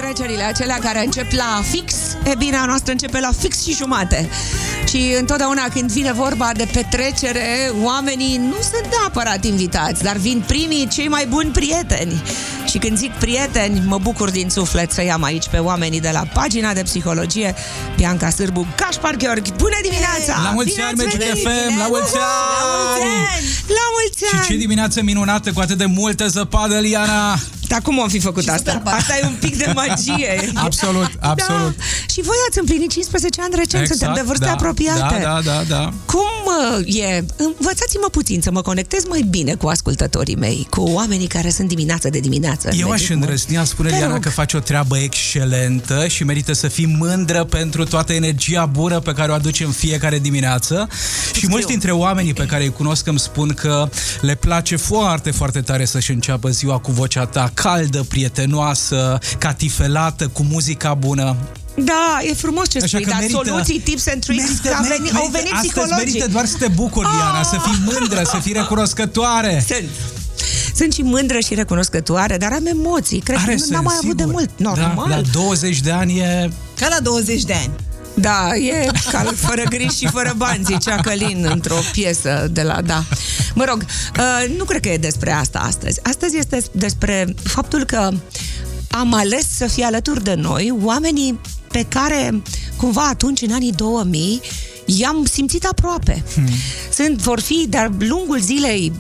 petrecerile acelea care încep la fix, e bine, a noastră începe la fix și jumate. Și întotdeauna când vine vorba de petrecere, oamenii nu sunt neapărat invitați, dar vin primii cei mai buni prieteni. Și când zic prieteni, mă bucur din suflet să i-am aici pe oamenii de la pagina de psihologie, Bianca Sârbu, Gaspar Gheorghi. Bună dimineața! La mulți ani, Magic FM! La mulți ani! La mulți ani! Și ce dimineață minunată cu atât de multă zăpadă, Liana! Dar cum am fi făcut asta? Asta e un pic de magie. Absolut, absolut. Da. Și voi ați împlinit 15 ani recent, exact, suntem de vârste apropiate. Da. Cum e? Învățați-mă puțin să mă conectez mai bine cu ascultătorii mei, cu oamenii care sunt dimineață de dimineață. Eu aș îndrăznea, spune Liana, că faci o treabă excelentă și merită să fii mândră pentru toată energia bună pe care o aduci în fiecare dimineață. Și mulți dintre oamenii pe care îi cunosc îmi spun că le place foarte, foarte tare să-și înceapă ziua cu vocea ta caldă, prietenoasă, catifelată, cu muzica bună. Da, e frumos ce spui, dar soluții, tips and tricks, au venit psihologii. Astăzi merită doar să te bucuri, Diana, să fii mândră, să fii recunoscătoare. Sunt și mândră și recunoscătoare, dar am emoții. Cred că n-am mai avut de mult. Normal. Da, la 20 de ani e... Ca la 20 de ani. Da, e ca fără griji și fără bani, zicea Călin într-o piesă de la... Da. Mă rog, nu cred că e despre asta astăzi. Astăzi este despre faptul că am ales să fie alături de noi oamenii pe care, cumva atunci, în anii 2000, i-am simțit aproape. Vor fi de-a lungul zilei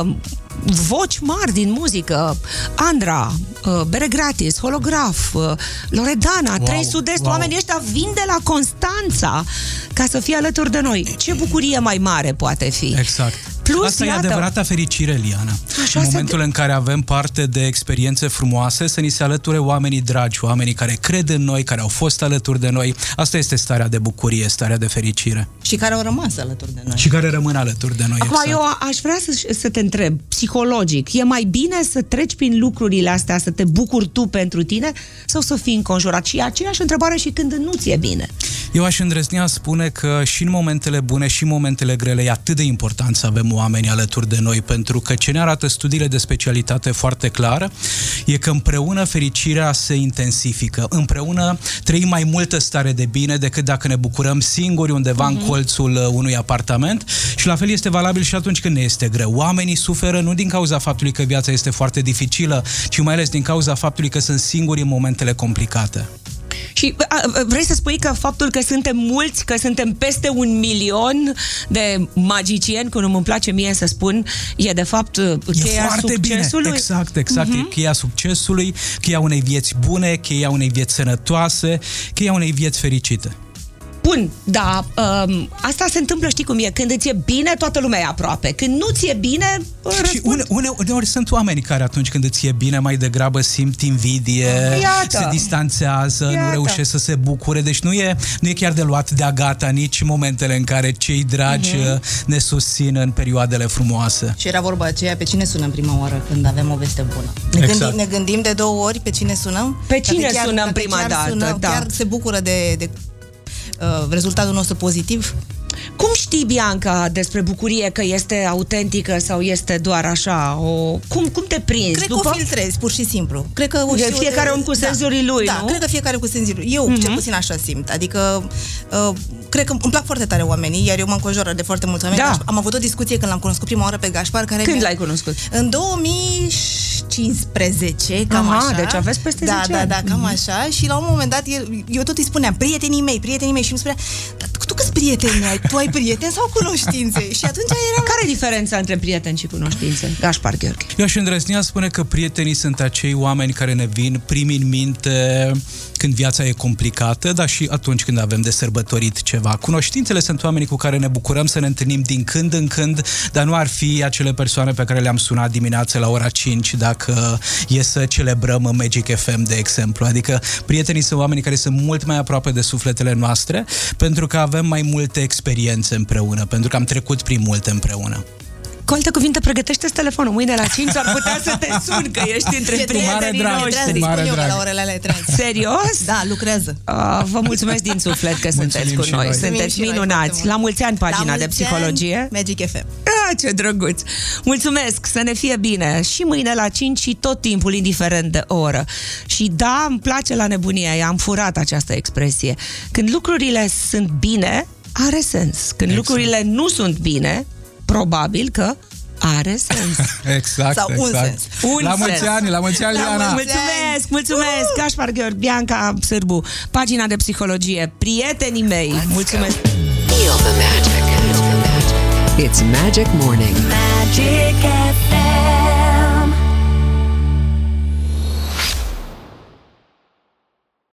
voci mari din muzică: Andra, Bere Gratis, Holograf, Loredana, Trei Sud-Est. Oamenii ăștia vin de la Constanța ca să fie alături de noi. Ce bucurie mai mare poate fi? Exact. Plus, asta e adevărata fericire, Liana. În momentul în care avem parte de experiențe frumoase, să ni se alăture oamenii dragi, oamenii care cred în noi, care au fost alături de noi. Asta este starea de bucurie, starea de fericire. Și care au rămas alături de noi. Și care rămân alături de noi. Acum, eu aș vrea să te întreb, psihologic, e mai bine să treci prin lucrurile astea, să te bucuri tu pentru tine, sau să fii înconjurat? Și aceeași întrebare și când nu ți-e bine. Eu aș îndrăznea spune că și în momentele bune și în momentele grele e atât de important să avem oameni alături de noi, pentru că ce ne arată studiile de specialitate foarte clar e că împreună fericirea se intensifică. Împreună trăim mai multă stare de bine decât dacă ne bucurăm singuri undeva în colțul unui apartament, și la fel este valabil și atunci când ne este greu. Oamenii suferă nu din cauza faptului că viața este foarte dificilă, ci mai ales din cauza faptului că sunt singuri în momentele complicate. Și vrei să spui că faptul că suntem mulți, că suntem peste 1 milion de magicieni, cum îmi place mie să spun, e de fapt cheia succesului? Bine. Exact. E cheia succesului, cheia unei vieți bune, cheia unei vieți sănătoase, cheia unei vieți fericite. Bun, da, asta se întâmplă, știi cum e, când îți e bine, toată lumea e aproape. Când nu ți e bine, și uneori sunt oameni care atunci când îți e bine mai degrabă simt invidie, se distanțează, nu reușesc să se bucure, deci nu e chiar de luat de-a gata nici momentele în care cei dragi ne susțin în perioadele frumoase. Și era vorba aceea, pe cine sunăm prima oară când avem o veste bună? Ne gândim de 2 ori pe cine sunăm? Pe cine sunăm prima dată? Chiar se bucură de rezultatul nostru pozitiv? Cum știi, Bianca, despre bucurie, că este autentică sau este doar așa? Cum te prinzi? Cred că o filtrezi, pur și simplu. Cred că fiecare om cu senzurii lui, nu? Da, cred că fiecare cu senzurii lui. Eu, cel puțin așa simt. Adică, cred că îmi plac foarte tare oamenii, iar eu mă înconjură de foarte mulți oameni. Da. Am avut o discuție când l-am cunoscut prima oară pe Gaspar. Când l-ai cunoscut? În 2015, cam așa. Deci aveți peste 10 ani. Da, cam așa. Și la un moment dat, eu tot îi spuneam, prietenii mei, și îmi spunea, tu câți prieteni ai? Tu ai prieteni sau cunoștințe? Și atunci era... Care e diferența între prieteni și cunoștințe? Gaspar Gheorghi. Eu aș îndrăznea spune că prietenii sunt acei oameni care ne vin primi în minte când viața e complicată, dar și atunci când avem de sărbătorit ceva. Cunoștințele sunt oamenii cu care ne bucurăm să ne întâlnim din când în când, dar nu ar fi acele persoane pe care le-am sunat dimineața la ora 5 dacă e să celebrăm Magic FM, de exemplu. Adică prietenii sunt oamenii care sunt mult mai aproape de sufletele noastre, pentru că avem mai multe experiențe împreună, pentru că am trecut prin multe împreună. Cu alte cuvinte, pregătește-ți telefonul. Mâine la 5 ar putea să te sun, că ești între prietenii noștri. La orele alea trans. Serios? Da, lucrează. Vă mulțumesc din suflet că sunteți cu noi. Sunteți minunați. La mulți ani pagina de psihologie. Magic FM. Ce drăguț. Mulțumesc, să ne fie bine. Și mâine la 5 și tot timpul, indiferent de oră. Și da, îmi place la nebunia aia, am furat această expresie. Când lucrurile sunt bine, are sens. Când lucrurile nu sunt bine, probabil că are sens. Exact. Sau un sens. La mulți ani, Liana. Mulțumesc. Gașpar Gheorghe, Bianca Sârbu, pagina de psihologie, prietenii mei. Mulțumesc. Feel the magic. It's Magic Morning. Magic FM.